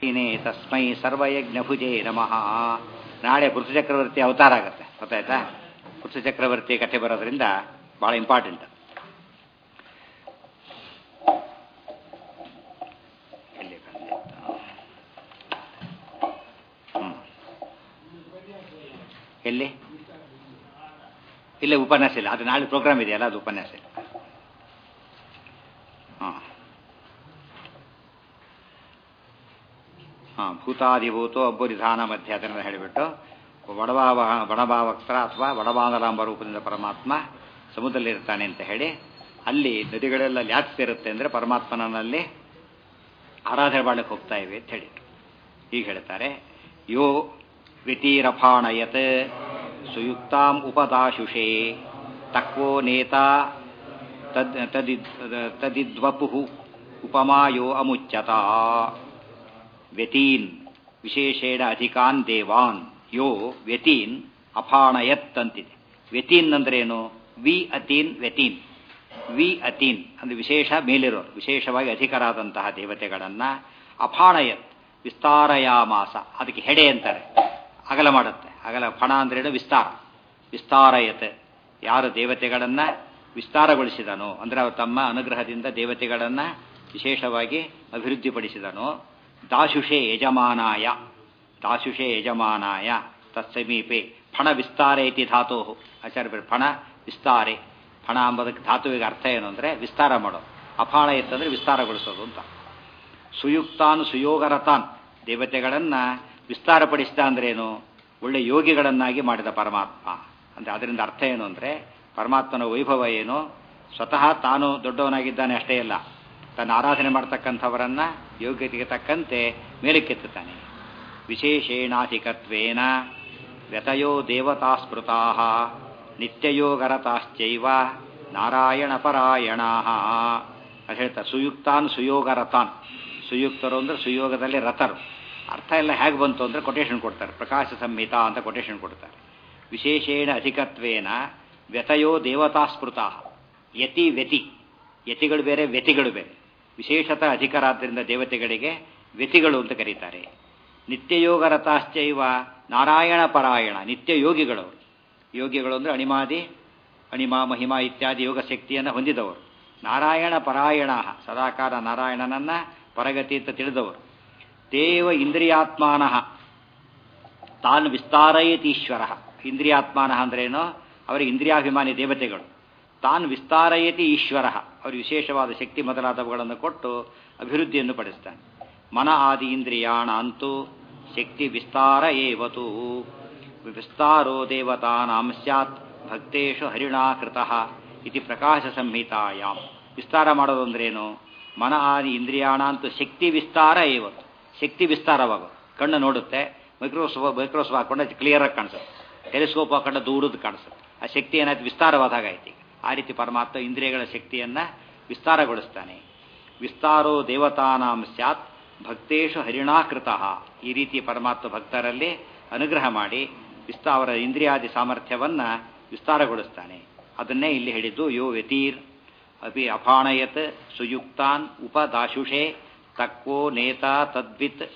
ಇನೇ ತಸ್ಮೈ ಸರ್ವಯಜ್ಞಭುಜೇ ನಮಃ. ನಾಳೆ ಪೃಥ್ವಿಚಕ್ರವರ್ತಿ ಅವತಾರ ಆಗುತ್ತೆ, ಗೊತ್ತಾಯ್ತಾ? ಪೃಥ್ವಿಚಕ್ರವರ್ತಿ ಕಥೆ ಬರೋದ್ರಿಂದ ಭಾಳ ಇಂಪಾರ್ಟೆಂಟ್. ಎಲ್ಲಿ ಇಲ್ಲೇ ಉಪನ್ಯಾಸ ಇಲ್ಲ, ಅದು ನಾಳೆ ಪ್ರೋಗ್ರಾಮ್ ಇದೆಯಲ್ಲ, ಅದು ಉಪನ್ಯಾಸ ಇಲ್ಲ. ಭೂತಾದಿಭೂತೋ ಅಬ್ಬುರಿಧಾನ ಮಧ್ಯ ಅದನ್ನು ಹೇಳಿಬಿಟ್ಟು ವಡಭಾವಕ್ತರ ಅಥವಾ ವಡಬಾಂಧಲಾಂಬ ರೂಪದಿಂದ ಪರಮಾತ್ಮ ಸಮುದ್ರದಲ್ಲಿರ್ತಾನೆ ಅಂತ ಹೇಳಿ, ಅಲ್ಲಿ ನದಿಗಳೆಲ್ಲ ಲ್ಯಾಪ್ತಿರುತ್ತೆ ಅಂದರೆ ಪರಮಾತ್ಮನಲ್ಲಿ ಆರಾಧನೆ ಮಾಡಲಿಕ್ಕೆ ಹೋಗ್ತಾ ಇವೆ ಅಂತ ಹೇಳಿ ಹೀಗೆ ಹೇಳ್ತಾರೆ. ಯೋ ವ್ಯತಿರಫಾಣಯತ್ ಸುಯುಕ್ತಾಂ ಉಪದಾಶುಷೇ ತಕ್ವೋ ನೇತಾ ತದಿದ್ವಪು ಉಪಮಾಯೋ ಅಮುಚ್ಯತ ವ್ಯತೀನ್ ವಿಶೇಷೇಣ ಅಧಿಕಾನ್ ದೇವಾನ್ ಯೋ ವ್ಯತೀನ್ ಅಫಾಣಯತ್ ಅಂತಿದೆ. ವ್ಯತೀನ್ ಅಂದ್ರೇನು? ವಿ ಅತೀನ್ ವ್ಯತೀನ್. ವಿ ಅತೀನ್ ಅಂದ್ರೆ ವಿಶೇಷ ಮೇಲಿರೋರು, ವಿಶೇಷವಾಗಿ ಅಧಿಕರಾದಂತಹ ದೇವತೆಗಳನ್ನ ಅಫಾಣಯತ್ ವಿಸ್ತಾರಯಾಮಾಸ, ಅದಕ್ಕೆ ಹೆಡೆ ಅಂತಾರೆ, ಅಗಲ ಮಾಡುತ್ತೆ. ಅಗಲ ಫಣ ಅಂದ್ರೇನು? ವಿಸ್ತಾರ. ವಿಸ್ತಾರಯತ್, ಯಾರು ದೇವತೆಗಳನ್ನ ವಿಸ್ತಾರಗೊಳಿಸಿದನೋ ಅಂದ್ರೆ ಅವರು ತಮ್ಮ ಅನುಗ್ರಹದಿಂದ ದೇವತೆಗಳನ್ನ ವಿಶೇಷವಾಗಿ ಅಭಿವೃದ್ಧಿಪಡಿಸಿದನೋ. ದಾಶುಷೇ ಯಜಮಾನಾಯ, ದಾಶುಷೇ ಯಜಮಾನಾಯ ತತ್ಸಮೀಪೆ ಫಣ ವಿಸ್ತಾರ ಇತಿ ಧಾತು ಆಚಾರ್ಯ. ಫಣ ವಿಸ್ತಾರೆ, ಫಣ ಎಂಬುದಕ್ಕೆ ಧಾತುವಿಗೆ ಅರ್ಥ ಏನು ಅಂದರೆ ವಿಸ್ತಾರ ಮಾಡೋದು. ಅಫಾಣ ಎತ್ತಂದ್ರೆ ವಿಸ್ತಾರಗೊಳಿಸೋದು ಅಂತ. ಸುಯುಕ್ತಾನ್ ಸುಯೋಗರತಾನ್, ದೇವತೆಗಳನ್ನ ವಿಸ್ತಾರಪಡಿಸಿದ ಅಂದ್ರೇನು? ಒಳ್ಳೆ ಯೋಗಿಗಳನ್ನಾಗಿ ಮಾಡಿದ ಪರಮಾತ್ಮ ಅಂದರೆ ಅದರಿಂದ ಅರ್ಥ ಏನು ಅಂದರೆ ಪರಮಾತ್ಮನ ವೈಭವ ಏನು? ಸ್ವತಃ ತಾನು ದೊಡ್ಡವನಾಗಿದ್ದಾನೆ ಅಷ್ಟೇ ಅಲ್ಲ, ತನ್ನ ಆರಾಧನೆ ಮಾಡ್ತಕ್ಕಂಥವರನ್ನ ಯೋಗ್ಯತೆಗೆ ತಕ್ಕಂತೆ ಮೇಲಕ್ಕೆತ್ತುತ್ತಾನೆ. ವಿಶೇಷೇಣಾಧಿಕತ್ವೇನ ವ್ಯತಯೋ ದೇವತಾಸ್ಮೃತಾ ನಿತ್ಯಯೋಗರತಾಶ್ಚೈವ ನಾರಾಯಣ ಪರಾಯಣಾ ಅಂತ ಹೇಳ್ತಾರೆ. ಸುಯುಕ್ತಾನ್ ಸುಯೋಗರತಾನ್, ಸುಯುಕ್ತರು ಅಂದ್ರೆ ಸುಯೋಗದಲ್ಲಿ ರಥರು. ಅರ್ಥ ಎಲ್ಲ ಹೇಗೆ ಬಂತು ಅಂದರೆ ಕೊಟೇಶನ್ ಕೊಡ್ತಾರೆ, ಪ್ರಕಾಶ ಸಂಹಿತಾ ಅಂತ ಕೊಟೇಶನ್ ಕೊಡ್ತಾರೆ. ವಿಶೇಷೇಣ ಅಧಿಕತ್ವೇನ ವ್ಯತಯೋ ದೇವತಾಸ್ಮೃತಾ. ಯತಿ ವ್ಯತಿ, ಯತಿಗಳು ಬೇರೆ ವ್ಯತಿಗಳು ಬೇರೆ. ವಿಶೇಷತಃ ಅಧಿಕರಾದ್ದರಿಂದ ದೇವತೆಗಳಿಗೆ ವ್ಯತಿಗಳು ಅಂತ ಕರೀತಾರೆ. ನಿತ್ಯಯೋಗ ರಥಾಶ್ಚೈವ ನಾರಾಯಣ ಪರಾಯಣ, ನಿತ್ಯ ಯೋಗಿಗಳು. ಯೋಗಿಗಳು ಅಂದರೆ ಅಣಿಮಾದಿ ಅಣಿಮಾ ಮಹಿಮಾ ಇತ್ಯಾದಿ ಯೋಗ ಶಕ್ತಿಯನ್ನು ಹೊಂದಿದವರು. ನಾರಾಯಣ ಪರಾಯಣ, ಸದಾಕಾಲ ನಾರಾಯಣನನ್ನ ಪರಗತಿ ಅಂತ ತಿಳಿದವರು. ದೇವ ಇಂದ್ರಿಯಾತ್ಮಾನಃ ತಾನು ವಿಸ್ತಾರಯತೀಶ್ವರ. ಇಂದ್ರಿಯಾತ್ಮಾನ ಅಂದ್ರೇನು? ಅವರಿಗೆ ಇಂದ್ರಿಯಾಭಿಮಾನಿ ದೇವತೆಗಳು. ತಾನು ವಿಸ್ತಾರಯತಿ ಈಶ್ವರ, ಅವರು ವಿಶೇಷವಾದ ಶಕ್ತಿ ಮೊದಲಾದವುಗಳನ್ನು ಕೊಟ್ಟು ಅಭಿವೃದ್ಧಿಯನ್ನು ಪಡಿಸ್ತಾನೆ. ಮನ ಆದಿ ಇಂದ್ರಿಯಾಣ ಅಂತೂ ಶಕ್ತಿ ವಿಸ್ತಾರ ಏವತು. ವಿಸ್ತಾರೋ ದೇವತಾನಾಂ ಸ್ಯಾತ್ ಭಕ್ತೇಶು ಹರಿಣಾಕೃತಃ ಇತಿ ಪ್ರಕಾಶ ಸಂಹಿತಾಯಾಮ್. ವಿಸ್ತಾರ ಮಾಡೋದು ಅಂದ್ರೇನು? ಮನ ಆದಿ ಇಂದ್ರಿಯಾಣ ಅಂತೂ ಶಕ್ತಿ ವಿಸ್ತಾರ ಏವತು. ಶಕ್ತಿ ವಿಸ್ತಾರವಾಗೋದು. ಕಣ್ಣು ನೋಡುತ್ತೆ, ಮೈಕ್ರೋಸ್ಕೋಪ್ ಹಾಕೊಂಡ್ರೆ ಕ್ಲಿಯರ್ ಆಗಿ ಕಾಣಿಸುತ್ತೆ, ಟೆಲಿಸ್ಕೋಪ್ ಹಾಕೊಂಡ್ರೆ ದೂರದ್ದು ಕಾಣಿಸುತ್ತೆ. ಆ ಶಕ್ತಿ ಏನಾಯ್ತು? ವಿಸ್ತಾರವಾದಾಗೈತಿ. ಆ ರೀತಿ ಪರಮಾತ್ಮ ಇಂದ್ರಿಯಗಳ ಶಕ್ತಿಯನ್ನ ವಿಸ್ತಾರಗೊಳಿಸ್ತಾನೆ. ವಿಸ್ತಾರೋ ದೇವತಾನಾಂ ಸ್ಯಾತ್ ಭಕ್ತೇಶು ಹರಿಣಾಕೃತಃ. ಈ ರೀತಿ ಪರಮಾತ್ಮ ಭಕ್ತರಲ್ಲಿ ಅನುಗ್ರಹ ಮಾಡಿ ಅವರ ಇಂದ್ರಿಯಾದಿ ಸಾಮರ್ಥ್ಯವನ್ನ ವಿಸ್ತಾರಗೊಳಿಸ್ತಾನೆ. ಅದನ್ನೇ ಇಲ್ಲಿ ಹೇಳಿದ್ದು. ಯೋ ವ್ಯತೀರ್ ಅಪಿ ಅಫಾಣಯತ್ ಸುಯುಕ್ತಾನ್ ಉಪದಾಶುಷೇ ತಕ್ವೋ ನೇತಾ ತದ್ವಿತ್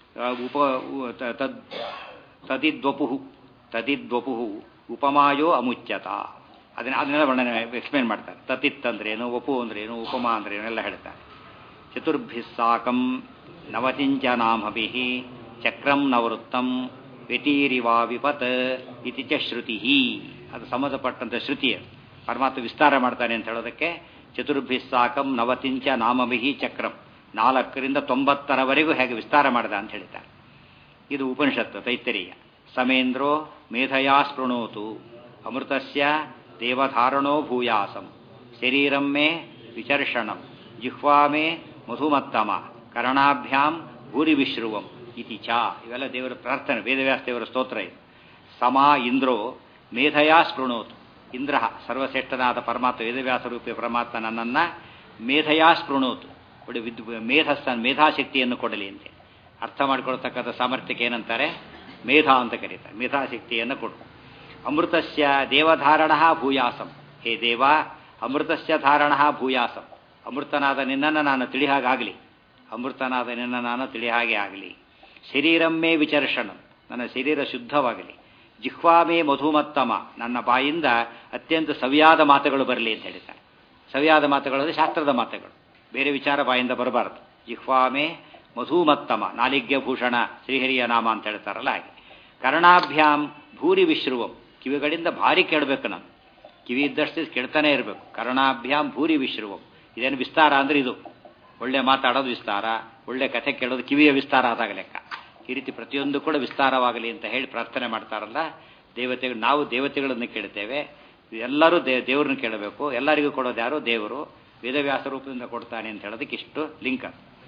ತದಿದ್ವಪು ಉಪಮಾಯೋ ಅಮುಚ್ಯತ. ಅದನ್ನೆಲ್ಲ ವರ್ಣನೆ ಎಕ್ಸ್ಪ್ಲೇನ್ ಮಾಡ್ತಾರೆ. ತತಿತ್ ಅಂದ್ರೇನು, ವಪು ಅಂದ್ರೇನು, ಉಪಮಾ ಅಂದ್ರೇನು ಎಲ್ಲ ಹೇಳ್ತಾರೆ. ಚತುರ್ಭಿ ಸಾಕಂ ನವತಿಂಚನಾಮಭಿ ಚಕ್ರಂ ನವೃತ್ತಂ ವ್ಯತೀರಿವಾ ವಿಪತ್ ಇತಿ ಚ ಶ್ರುತಿ. ಅದು ಸಂಬಂಧಪಟ್ಟಂತ ಶ್ರುತಿ. ಪರಮಾತ್ಮ ವಿಸ್ತಾರ ಮಾಡ್ತಾನೆ ಅಂತ ಹೇಳೋದಕ್ಕೆ ಚತುರ್ಭಿ ಸಾಕಂ ನವತಿಂಚ ನಾಮಭಿ ಚಕ್ರಂ, 4ರಿಂದ 90ರವರೆಗೂ ಹೇಗೆ ವಿಸ್ತಾರ ಮಾಡಿದ ಅಂತ ಹೇಳ್ತಾರೆ. ಇದು ಉಪನಿಷತ್ತು ತೈತ್ತರೀಯ. ಸಮೇಂದ್ರೋ ಮೇಧಯಾ ಸ್ಪೃಣೋತು ಅಮೃತಸ್ಯ ದೇವಧಾರಣೋ ಭೂಯಾಸಂ ಶರೀರಂ ಮೇ ವಿಚರ್ಷಣಂ ಜಿಹ್ವಾ ಮೇ ಮಧುಮತ್ತಮ ಕರ್ಣಾಭ್ಯಾಂ ಭೂರಿ ವಿಶ್ರುವಂ ಇತಿ ಚ. ಇವೆಲ್ಲ ದೇವರ ಪ್ರಾರ್ಥನೆ, ವೇದವ್ಯಾಸ ದೇವರ ಸ್ತೋತ್ರ ಇದು. ಸಮಾ ಇಂದ್ರೋ ಮೇಧಯಾ ಸ್ಪೃಣೋತು. ಇಂದ್ರ ಸರ್ವಶ್ರೇಷ್ಠನಾದ ಪರಮಾತ್ಮ ವೇದವ್ಯಾಸ ರೂಪಿ ಪರಮಾತ್ಮ ನನ್ನನ್ನು ಮೇಧಯಾ ಸ್ಪೃಣೋತು, ಮೇಧಾಶಕ್ತಿಯನ್ನು ಕೊಡಲಿ ಅಂತ ಅರ್ಥ ಮಾಡಿಕೊಳ್ತಕ್ಕಂಥ ಸಾಮರ್ಥ್ಯಕ್ಕೆ ಏನಂತಾರೆ? ಮೇಧಾ ಅಂತ ಕರೀತಾರೆ. ಮೇಧಾಶಕ್ತಿಯನ್ನು ಕೊಡು. ಅಮೃತಸ್ಯ ದೇವಧಾರಣ ಭೂಯಾಸಂ. ಹೇ ದೇವ, ಅಮೃತಸ್ಯ ಧಾರಣ ಭೂಯಾಸಂ, ಅಮೃತನಾದ ನಿನ್ನನ್ನು ನಾನು ತಿಳಿಹಾಗಾಗಲಿ. ಅಮೃತನಾದ ನಿನ್ನ ನಾನು ತಿಳಿ ಹಾಗೆ ಆಗಲಿ. ಶರೀರಮ್ಮೇ ವಿಚರ್ಷಣ, ನನ್ನ ಶರೀರ ಶುದ್ಧವಾಗಲಿ. ಜಿಹ್ವಾಮೇ ಮಧುಮತ್ತಮ, ನನ್ನ ಬಾಯಿಂದ ಅತ್ಯಂತ ಸವಿಯಾದ ಮಾತುಗಳು ಬರಲಿ ಅಂತ ಹೇಳ್ತಾರೆ. ಸವಿಯಾದ ಮಾತುಗಳು ಅಂದರೆ ಶಾಸ್ತ್ರದ ಮಾತುಗಳು, ಬೇರೆ ವಿಚಾರ ಬಾಯಿಂದ ಬರಬಾರದು. ಜಿಹ್ವಾಮೇ ಮಧುಮತ್ತಮ, ನಾಲಿಗ್ಯ ಭೂಷಣ ಶ್ರೀಹರಿಯ ನಾಮ ಅಂತ ಹೇಳ್ತಾರಲ್ಲ ಹಾಗೆ. ಕರ್ಣಾಭ್ಯಾಂ ಭೂರಿ ವಿಶ್ರುವಂ, ಕಿವಿಗಳಿಂದ ಭಾರಿ ಕೇಳಬೇಕು. ನಾನು ಕಿವಿ ಇದ್ದಷ್ಟು ಕೇಳ್ತಾನೆ ಇರಬೇಕು. ಕರ್ಣಾಭ್ಯಾಂ ಭೂರಿ ವಿಶ್ರುವಂ, ಇದೇನು ವಿಸ್ತಾರ ಅಂದರೆ ಇದು ಒಳ್ಳೆ ಮಾತಾಡೋದು ವಿಸ್ತಾರ, ಒಳ್ಳೆ ಕಥೆ ಕೇಳೋದು ಕಿವಿಯ ವಿಸ್ತಾರ ಆದಾಗ ಲೆಕ್ಕ. ಈ ರೀತಿ ಪ್ರತಿಯೊಂದು ಕೂಡ ವಿಸ್ತಾರವಾಗಲಿ ಅಂತ ಹೇಳಿ ಪ್ರಾರ್ಥನೆ ಮಾಡ್ತಾರಲ್ಲ ದೇವತೆಗಳು. ನಾವು ದೇವತೆಗಳನ್ನು ಕೇಳ್ತೇವೆ, ಎಲ್ಲರೂ ದೇವ್ರನ್ನ ಕೇಳಬೇಕು. ಎಲ್ಲರಿಗೂ ಕೊಡೋದು ಯಾರು? ದೇವರು. ವೇದವ್ಯಾಸ ರೂಪದಿಂದ ಕೊಡ್ತಾನೆ ಅಂತ ಹೇಳೋದಕ್ಕೆ ಇಷ್ಟು ಲಿಂಕ್.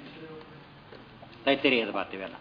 ತೈತರಿಯದ ಮಾತಿವೆಲ್ಲ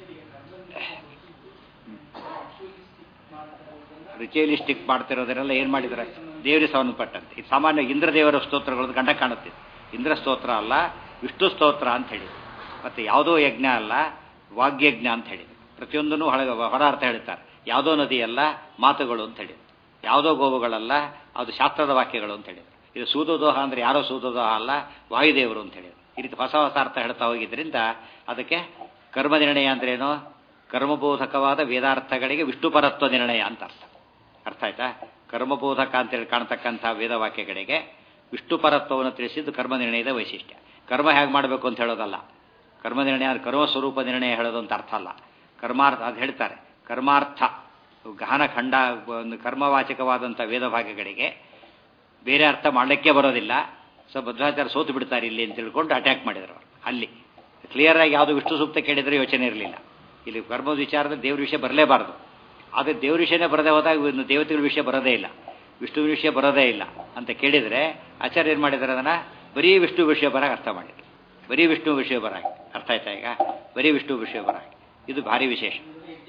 ರಿಚುಯಲಿಸ್ಟಿಕ್ ಮಾಡ್ತಿರೋದನ್ನೆಲ್ಲ ಏನು ಮಾಡಿದ್ದಾರೆ? ದೇವರಿಗೆ ಸಂಬಂಧಪಟ್ಟಂತೆ. ಇದು ಸಾಮಾನ್ಯ ಇಂದ್ರದೇವರ ಸ್ತೋತ್ರಗಳದ್ದು ಗಂಡ ಕಾಣುತ್ತೆ. ಇಂದ್ರ ಸ್ತೋತ್ರ ಅಲ್ಲ, ವಿಷ್ಣು ಸ್ತೋತ್ರ ಅಂತ ಹೇಳಿ. ಮತ್ತೆ ಯಾವುದೋ ಯಜ್ಞ ಅಲ್ಲ, ವಾಗ್ಯಜ್ಞ ಅಂತ ಹೇಳಿ. ಪ್ರತಿಯೊಂದನ್ನು ಹೊರ ಅರ್ಥ ಹೇಳ್ತಾರೆ. ಯಾವುದೋ ನದಿ ಅಲ್ಲ, ಮಾತುಗಳು ಅಂತ ಹೇಳಿ. ಯಾವುದೋ ಗೋವುಗಳಲ್ಲ, ಅದು ಶಾಸ್ತ್ರದ ವಾಕ್ಯಗಳು ಅಂತ ಹೇಳಿ. ಇದು ಸೂದೋದೋಹ ಅಂದರೆ ಯಾರೋ ಸೂದೋದೋಹ ಅಲ್ಲ, ವಾಯುದೇವರು ಅಂತ ಹೇಳಿ. ಈ ರೀತಿ ಹೊಸ ಹೊಸ ಅರ್ಥ ಹೇಳ್ತಾ ಹೋಗಿದ್ದರಿಂದ ಅದಕ್ಕೆ ಕರ್ಮ ನಿರ್ಣಯ ಅಂದ್ರೇನು? ಕರ್ಮಬೋಧಕವಾದ ವೇದಾರ್ಥಗಳಿಗೆ ವಿಷ್ಣುಪರತ್ವ ನಿರ್ಣಯ ಅಂತ ಅರ್ಥ. ಅರ್ಥ ಆಯ್ತಾ? ಕರ್ಮಬೋಧಕ ಅಂತೇಳಿ ಕಾಣ್ತಕ್ಕಂಥ ವೇದವಾಕ್ಯಗಳಿಗೆ ವಿಷ್ಣುಪರತ್ವವನ್ನು ತಿಳಿಸಿದ್ದು ಕರ್ಮ ನಿರ್ಣಯದ ವೈಶಿಷ್ಟ್ಯ. ಕರ್ಮ ಹೇಗೆ ಮಾಡಬೇಕು ಅಂತ ಹೇಳೋದಲ್ಲ. ಕರ್ಮ ನಿರ್ಣಯ ಅಂದರೆ ಕರ್ಮ ಸ್ವರೂಪ ನಿರ್ಣಯ ಹೇಳೋದು ಅಂತ ಅರ್ಥ ಅಲ್ಲ. ಕರ್ಮಾರ್ಥ ಅದು ಹೇಳ್ತಾರೆ. ಕರ್ಮಾರ್ಥ ಗಹನ ಖಂಡ ಒಂದು ಕರ್ಮವಾಚಕವಾದಂಥ ವೇದಭಾಗಗಳಿಗೆ ಬೇರೆ ಅರ್ಥ ಮಾಡಲಿಕ್ಕೆ ಬರೋದಿಲ್ಲ. ಸೊ ಭದ್ರಾಚಾರ್ಯ ಸೋತು ಬಿಡ್ತಾರೆ ಇಲ್ಲಿ ಅಂತ ತಿಳ್ಕೊಂಡು ಅಟ್ಯಾಕ್ ಮಾಡಿದ್ರು ಅವರು. ಅಲ್ಲಿ ಕ್ಲಿಯರ್ ಆಗಿ ಯಾವುದು ವಿಷ್ಣು ಸೂಕ್ತ ಕೇಳಿದರೆ ಯೋಚನೆ ಇರಲಿಲ್ಲ. ಇಲ್ಲಿ ಕರ್ಮದ ವಿಚಾರದ ದೇವ್ರ ವಿಷಯ ಬರಲೇಬಾರದು. ಆದರೆ ದೇವ್ರ ವಿಷಯನೇ ಬರದೇ ಹೋದಾಗ ದೇವತೆಗಳ ವಿಷಯ ಬರೋದೇ ಇಲ್ಲ, ವಿಷ್ಣುವಿನ ವಿಷಯ ಬರೋದೇ ಇಲ್ಲ ಅಂತ ಕೇಳಿದರೆ ಆಚಾರ್ಯ ಏನು ಮಾಡಿದ್ದಾರೆ? ಅದನ್ನು ಬರೀ ವಿಷ್ಣು ವಿಷಯ ಬರಾಗ ಅರ್ಥ ಮಾಡಿದ್ರು. ಬರೀ ವಿಷ್ಣು ವಿಷಯ ಬರಾಗಿ ಅರ್ಥ ಆಯ್ತಾ? ಈಗ ಬರೀ ವಿಷ್ಣು ವಿಷಯ ಬರಾಗಿ ಇದು ಭಾರಿ ವಿಶೇಷ.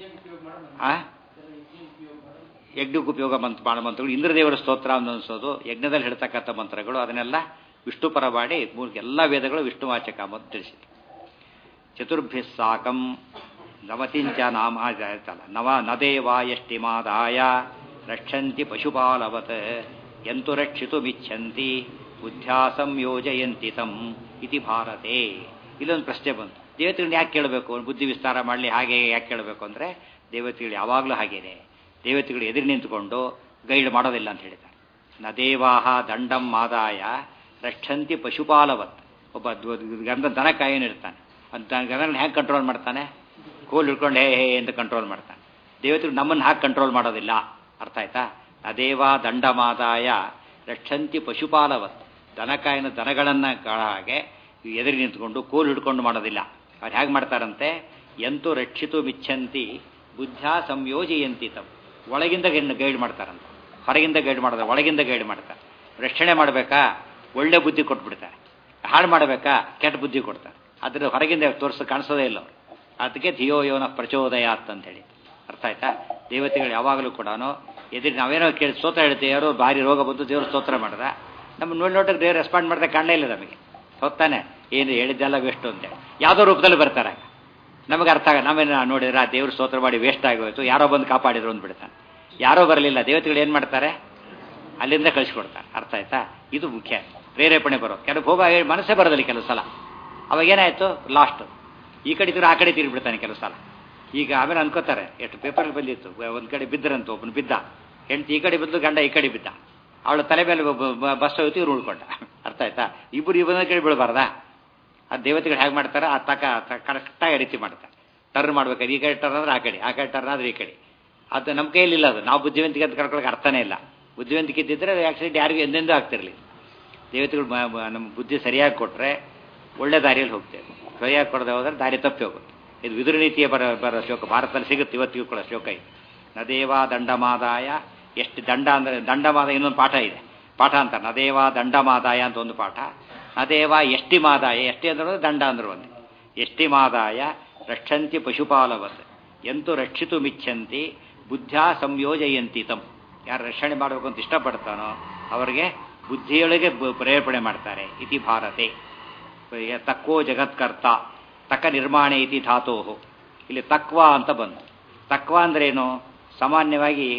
ಯಜ್ಞಕ್ಕೆ ಉಪಯೋಗ ಮಾಡೋ ಮಂತ್ರಗಳು ಇಂದ್ರದೇವರ ಸ್ತೋತ್ರ ಅನ್ನಿಸೋದು, ಯಜ್ಞದಲ್ಲಿ ಹೇಳ್ತಕ್ಕಂಥ ಮಂತ್ರಗಳು, ಅದನ್ನೆಲ್ಲ ವಿಷ್ಣು ಪರ ಮಾಡಿ ಎಲ್ಲ ವೇದಗಳು ವಿಷ್ಣುವಾಚಕ ಮತ್ತು ತಿಳಿಸಿತು. ಚತುರ್ಭಿ ಸಾಕಂ ನವತಿಂಚ ನಾಮ ಆಯ್ತಲ್ಲ. ನದೇವಾ ಯಷ್ಟಿಮಾದಾಯ ರಕ್ಷಂತಿ ಪಶುಪಾಲವತ್ ಎಂತು ರಕ್ಷಿತುಮಿಚ್ಛಂತಿ ಬುದ್ಧ್ಯಾ ಸಂಯೋಜಯಂತಿ ತಂ ಇತಿ ಭಾರತೆ. ಇಲ್ಲೊಂದು ಪ್ರಶ್ನೆ ಬಂತು, ದೇವತೆಗಳನ್ನ ಯಾಕೆ ಕೇಳಬೇಕು? ಬುದ್ಧಿ ವಿಸ್ತಾರ ಮಾಡಲಿ ಹಾಗೆ ಯಾಕೆ ಕೇಳಬೇಕು ಅಂದರೆ, ದೇವತೆಗಳು ಯಾವಾಗಲೂ ಹಾಗೇನೆ. ದೇವತೆಗಳು ಎದುರು ನಿಂತುಕೊಂಡು ಗೈಡ್ ಮಾಡೋದಿಲ್ಲ ಅಂತ ಹೇಳಿದ್ದಾರೆ. ನದೇವಾಹ ದಂಡಂ ಆದಾಯ ರಕ್ಷಂತಿ ಪಶುಪಾಲವತ್. ಒಬ್ಬ ದನ ಕಾಯನಿರ್ತಾನೆ, ಅಂತ ಗಂಧನ ಹೇಗೆ ಕಂಟ್ರೋಲ್ ಮಾಡ್ತಾನೆ? ಕೋಲ್ ಹಿಡ್ಕೊಂಡು ಹೇ ಅಂತ ಕಂಟ್ರೋಲ್ ಮಾಡ್ತಾನೆ. ದೇವತೆಗಳು ನಮ್ಮನ್ನು ಹಾಗೆ ಕಂಟ್ರೋಲ್ ಮಾಡೋದಿಲ್ಲ. ಅರ್ಥ ಆಯ್ತಾ? ನದೇವಾ ದಂಡಮಾದಾಯ ರಕ್ಷಂತಿ ಪಶುಪಾಲವತ್. ದನಕಾಯಿನ ದನಗಳನ್ನು ಕಾಳ ಹಾಗೆ ಎದುರು ನಿಂತ್ಕೊಂಡು ಕೋಲ್ ಹಿಡ್ಕೊಂಡು ಮಾಡೋದಿಲ್ಲ. ಅವ್ರು ಹೇಗೆ ಮಾಡ್ತಾರಂತೆ? ಎಂತೂ ರಕ್ಷಿತು ಮಿಚ್ಛಂತಿ ಬುದ್ಧ್ಯಾ ಸಂಯೋಜಯಂತಿ ತಮ್. ಒಳಗಿಂದ ಗೈಡ್ ಮಾಡ್ತಾರಂತ, ಹೊರಗಿಂದ ಗೈಡ್ ಮಾಡೋದು, ಒಳಗಿಂದ ಗೈಡ್ ಮಾಡ್ತಾರೆ. ರಕ್ಷಣೆ ಮಾಡಬೇಕಾ? ಒಳ್ಳೆ ಬುದ್ಧಿ ಕೊಟ್ಬಿಡ್ತಾರೆ. ಹಾಳು ಮಾಡಬೇಕಾ? ಕೆಟ್ಟ ಬುದ್ಧಿ ಕೊಡ್ತಾರೆ. ಅದ್ರ ಹೊರಗಿಂದ ಕಾಣಿಸೋದೇ ಇಲ್ಲ ಅವರು. ಅದಕ್ಕೆ ಧಿಯೋ ಯೋನ ಪ್ರಚೋದಯಾತ್ ಅಂತ ಹೇಳಿ. ಅರ್ಥ ಆಯ್ತಾ? ದೇವತೆಗಳು ಯಾವಾಗಲೂ ಕೂಡ ಎದುರು ನಾವೇನೋ ಕೇಳಿ ಸ್ತೋತ್ರ ಹೇಳ್ತೀವಿ, ಯಾರೋ ಭಾರಿ ರೋಗ ಬಂದು ದೇವರು ಸ್ತೋತ್ರ ಮಾಡ್ದ, ನಮ್ಮ ನೋಟಕ್ಕೆ ದೇವ್ರು ರೆಸ್ಪಾಂಡ್ ಮಾಡಿದ್ರೆ ಕಾಣಲೇ ಇಲ್ಲ ನಮಗೆ. ಹೊತ್ತಾನೆ ಏನು ಹೇಳಿದ್ದೆಲ್ಲ ವೇಸ್ಟು ಅಂತೇಳಿ ಯಾವುದೋ ರೂಪದಲ್ಲಿ ಬರ್ತಾರೆ. ನಮಗೆ ಅರ್ಥ ಆಗ ನಾವೇನು ನೋಡಿದ್ರೆ ಆ ದೇವ್ರು ಸ್ತೋತ್ರ ಮಾಡಿ ವೇಸ್ಟ್ ಆಗೋಯ್ತು, ಯಾರೋ ಬಂದು ಕಾಪಾಡಿದ್ರು ಅಂದ್ಬಿಡ್ತಾನೆ. ಯಾರೋ ಬರಲಿಲ್ಲ, ದೇವತೆಗಳು ಏನು ಮಾಡ್ತಾರೆ? ಅಲ್ಲಿಂದ ಕಳಿಸ್ಕೊಡ್ತಾರೆ. ಅರ್ಥ ಆಯ್ತಾ? ಇದು ಮುಖ್ಯ. ಪ್ರೇರೇಪಣೆ ಬರೋದು. ಕೆಲವು ಹೋಗ ಮನಸ್ಸೇ ಬರೋದಿಲ್ಲ ಕೆಲವು ಸಲ. ಅವಾಗ ಏನಾಯಿತು? ಲಾಸ್ಟ್ ಈ ಕಡೆ ಇದ್ರು ಆ ಕಡೆ ತಿರುಗಿಬಿಡ್ತಾನೆ ಕೆಲವು ಸಲ. ಈಗ ಆಮೇಲೆ ಅನ್ಕೋತಾರೆ, ಎಷ್ಟು ಪೇಪರಲ್ಲಿ ಬಂದಿತ್ತು, ಒಂದು ಕಡೆ ಬಿದ್ದರಂತ, ಒಬ್ಬನು ಬಿದ್ದ, ಹೆಂಡತಿ ಈ ಕಡೆ ಬಿದ್ದು, ಗಂಡ ಈ ಕಡೆ ಬಿದ್ದ, ಅವಳ ತಲೆ ಮೇಲೆ ಬಸ್ ಹೋಯ್ತು, ಇವ್ರು ಉಳ್ಕೊಂಡ. ಅರ್ಥ ಆಯ್ತಾ? ಇಬ್ಬರು ಇವನ ಕಡೆ ಬೀಳಬಾರ್ದಾ? ಆ ದೇವತೆಗಳು ಹೇಗೆ ಮಾಡ್ತಾರೆ? ಆ ಕರೆಕ್ಟಾಗಿ ರೀತಿ ಮಾಡ್ತಾರೆ. ಟರ್ನ್ ಮಾಡ್ಬೇಕಾದ್ರೆ ಈ ಕಡೆ ಟರ್ನ್ ಆದರೆ ಆ ಕಡೆ ಟರ್ನ್ ಆದರೆ ಈ ಕಡೆ. ಅದು ನಮ್ಮ ಕೈಯಲ್ಲಿಲ್ಲ. ಅದು ನಾವು ಬುದ್ಧಿವಂತಿಕೆ ಅಂತ ಕರ್ಕೊಳ್ಳೋಕೆ ಅರ್ಥನೇ ಇಲ್ಲ. ಬುದ್ಧಿವಂತಿಕೆ ಇದ್ದಿದ್ರೆ ಆಕ್ಸಿಡೆಂಟ್ ಯಾರಿಗೂ ಎಂದೆಂದೂ ಆಗ್ತಿರಲಿಲ್ಲ. ದೇವತೆಗಳು ನಮ್ಮ ಬುದ್ಧಿ ಸರಿಯಾಗಿ ಕೊಟ್ಟರೆ ಒಳ್ಳೆ ದಾರಿಯಲ್ಲಿ ಹೋಗ್ತೇವೆ. ಸರಿಯಾಗಿ ಕೊಡದೆ ಹೋದರೆ ದಾರಿ ತಪ್ಪಿ ಹೋಗುತ್ತೆ. ಇದು ವಿದುರ ನೀತಿಯ ಬರೋ ಶ್ಲೋಕ ಭಾರತದಲ್ಲಿ ಸಿಗುತ್ತೆ ಇವತ್ತಿಗೂ ಕೂಡ ಶ್ಲೋಕ ಇದು. ನದೇವಾ ದಂಡಮಾದಾಯ. ಎಷ್ಟು ದಂಡ ಅಂದರೆ ದಂಡಮಾದ ಇನ್ನೊಂದು ಪಾಠ ಇದೆ, ಪಾಠ ಅಂತ. ನದೇವಾ ದಂಡಮಾದಾಯ ಅಂತ ಒಂದು ಪಾಠ. ನದೇವ ಎಷ್ಟಿಮಾದಾಯ. ಎಷ್ಟಿ ಅಂದ್ರೆ ದಂಡ ಅಂದ್ರೆ ಒಂದು. ಎಷ್ಟಿಮಾದಾಯ ರಕ್ಷಂತಿ ಪಶುಪಾಲವತ್ ಎಂತೂ ರಕ್ಷಿತು ಮಿಚ್ಛಂತಿ ಬುದ್ಧ್ಯಾ ಸಂಯೋಜಯಂತಿ ತಮ್. ಯಾರು ರಕ್ಷಣೆ ಮಾಡಬೇಕು ಅಂತ ಇಷ್ಟಪಡ್ತಾನೋ ಅವರಿಗೆ ಬುದ್ಧಿಯೊಳಗೆ ಪ್ರೇರೇಪಣೆ ಮಾಡ್ತಾರೆ. ಇತಿ ಭಾರತೆ. ತಕ್ಕೋ ಜಗತ್ಕರ್ತ ತಕ ನಿರ್ಮಾಣ ಇತಿ ಧಾತೋಹು. ಇಲ್ಲಿ ತಕ್ವ ಅಂತ ಬಂತು. ತಕ್ವ ಅಂದ್ರೇನು? ಸಾಮಾನ್ಯವಾಗಿ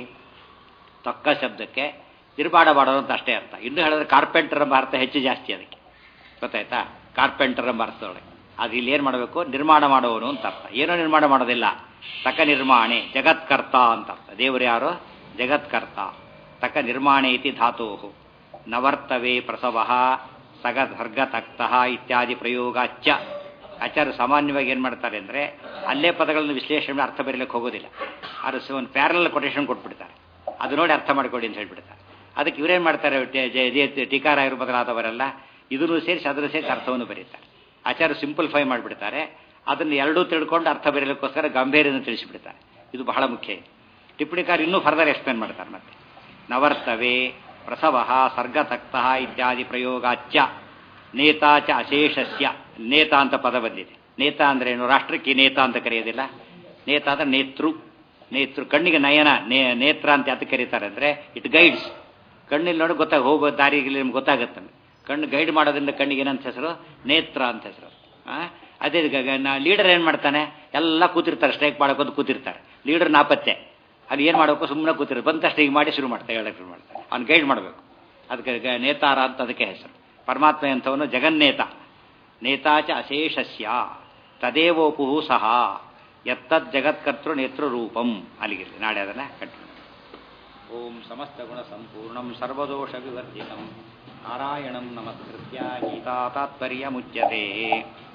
ತಕ್ಕ ಶಬ್ದಕ್ಕೆ ನಿರ್ಮಾಣ ಮಾಡೋದು ಅಂತ ಅಷ್ಟೇ ಅರ್ಥ. ಇನ್ನೂ ಹೇಳಿದ್ರೆ ಕಾರ್ಪೆಂಟರ್ ಎಂಬ ಅರ್ಥ ಹೆಚ್ಚು ಜಾಸ್ತಿ ಅದಕ್ಕೆ. ಗೊತ್ತಾಯ್ತಾ? ಕಾರ್ಪೆಂಟರ್ ಎಂಬ ಅರ್ಥದೊಳಗೆ ಅದು ಇಲ್ಲಿ ಏನು ಮಾಡಬೇಕು, ನಿರ್ಮಾಣ ಮಾಡುವವನು ಅಂತ ಅರ್ಥ. ಏನೋ ನಿರ್ಮಾಣ ಮಾಡೋದಿಲ್ಲ, ತಕ ನಿರ್ಮಾಣೆ ಜಗತ್ಕರ್ತ ಅಂತ ಅರ್ಥ. ದೇವರು ಯಾರು? ಜಗತ್ಕರ್ತ. ತಕ ನಿರ್ಮಾಣೆ ಇತಿ ಧಾತು ನವರ್ತವೇ ಪ್ರಸವ ಸಗರ್ಗತಕ್ತ ಇತ್ಯಾದಿ ಪ್ರಯೋಗಾಚ್ಯ. ಆಚಾರ್ಯ ಸಾಮಾನ್ಯವಾಗಿ ಏನು ಮಾಡ್ತಾರೆ ಅಂದರೆ ಅಲ್ಲೇ ಪದಗಳನ್ನು ವಿಶ್ಲೇಷಣೆ ಅರ್ಥ ಬರೀಲಿಕ್ಕೆ ಹೋಗೋದಿಲ್ಲ. ಅದು ಒಂದು ಪ್ಯಾರಲ್ ಕೊಟೇಶನ್ ಕೊಟ್ಬಿಡ್ತಾರೆ, ಅದು ನೋಡಿ ಅರ್ಥ ಮಾಡಿಕೊಡಿ ಅಂತ ಹೇಳ್ಬಿಡ್ತಾರೆ. ಅದಕ್ಕೆ ಇವರೇನು ಮಾಡ್ತಾರೆ, ಟೀಕಾರಾಯರು ಬದಲಾದವರೆಲ್ಲ ಇದನ್ನು ಸೇರಿಸಿ ಅದನ್ನು ಸೇರಿಸಿ ಅರ್ಥವನ್ನು ಬರೀತಾರೆ. ಆಚಾರ್ಯ ಸಿಂಪಲ್ಫೈ ಮಾಡಿಬಿಡ್ತಾರೆ. ಅದನ್ನು ಎರಡೂ ತಿಳ್ಕೊಂಡು ಅರ್ಥ ಬರೀಲಿಕ್ಕೋಸ್ಕರ ಗಂಭೀರ್ಯವನ್ನು ತಿಳಿಸಿಬಿಡ್ತಾರೆ. ಇದು ಬಹಳ ಮುಖ್ಯ. ಟಿಪ್ಪಣಿಕಾರ ಇನ್ನೂ ಫರ್ದರ್ ಎಕ್ಸ್ಪ್ಲೇನ್ ಮಾಡ್ತಾರೆ. ಮತ್ತೆ ನವರ್ತವೇ ಪ್ರಸವ ಸರ್ಗತಕ್ತ ಇತ್ಯಾದಿ ಪ್ರಯೋಗಾಚ್ಯ ನೇತಾಚ ಅಶೇಷಸ್ಯ. ನೇತ ಅಂತ ಪದ ಬಂದಿದೆ. ನೇತ ಅಂದ್ರೆ ಏನು? ರಾಷ್ಟ್ರಕ್ಕೆ ನೇತ ಅಂತ ಕರೆಯೋದಿಲ್ಲ. ನೇತ ಅಂದ್ರೆ ನೇತೃ. ನೇತೃ ಕಣ್ಣಿಗೆ ನಯನ, ನೇತ್ರ ಅಂತ ಯಾಕೆ ಕರೀತಾರೆ ಅಂದರೆ ಇಟ್ ಗೈಡ್ಸ್. ಕಣ್ಣಿಲ್ಲಿ ನೋಡಿ ಹೋಗೋ ದಾರಿಗೆ ನಿಮ್ಗೆ ಗೊತ್ತಾಗುತ್ತೆ. ಕಣ್ಣು ಗೈಡ್ ಮಾಡೋದ್ರಿಂದ ಕಣ್ಣಿಗೆ ಏನಂತ ಹೆಸರು? ನೇತ್ರ ಅಂತ ಹೆಸರು. ಅದೇ ಲೀಡರ್ ಏನು ಮಾಡ್ತಾನೆ? ಎಲ್ಲ ಕೂತಿರ್ತಾರೆ, ಸ್ಟ್ರೈಕ್ ಮಾಡೋಕ್ಕೊಂದು ಕೂತಿರ್ತಾರೆ. ಲೀಡರ್ ನಾಪತ್ತೆ. ಅದು ಏನು ಮಾಡಬೇಕು? ಸುಮ್ಮನೆ ಕೂತಿರ್ತಾರೆ. ಬಂದಷ್ಟು ಈಗ ಮಾಡಿ ಶುರು ಮಾಡ್ತಾರೆ, ಹೇಳಕ್ಕೆ ಶುರು ಮಾಡ್ತಾರೆ. ಅವ್ನು ಗೈಡ್ ಮಾಡಬೇಕು. ಅದಕ್ಕೆ ನೇತಾರ ಅಂತ ಅದಕ್ಕೆ ಹೆಸರು. ಪರಮಾತ್ಮ ಎಂಥವನು ಜಗನ್ನೇತ. ನೇತಾಚ ಅಶೇಷಸ್ಯ ತದೇವೋಪು ಸಹ ಯತ್ತದ್ ಜಗತ್ಕರ್ತೃ ನೇತೃರೂಪಂ. ಅಲ್ಲಿಗಿರಲಿ, ನಾಳೆ ಅದನ್ನು ಕಂಟಿನ್ಯೂ. ಓಂ ಸಮಸ್ತ ಗುಣ ಸಂಪೂರ್ಣಂ ಸರ್ವದೋಷ ವಿವರ್ಜಿತಂ ನಾರಾಯಣಂ ನಮಸ್ಕೃತ್ಯ ಗೀತಾ ತಾತ್ಪರ್ಯ ಮುಚ್ಯತೆ.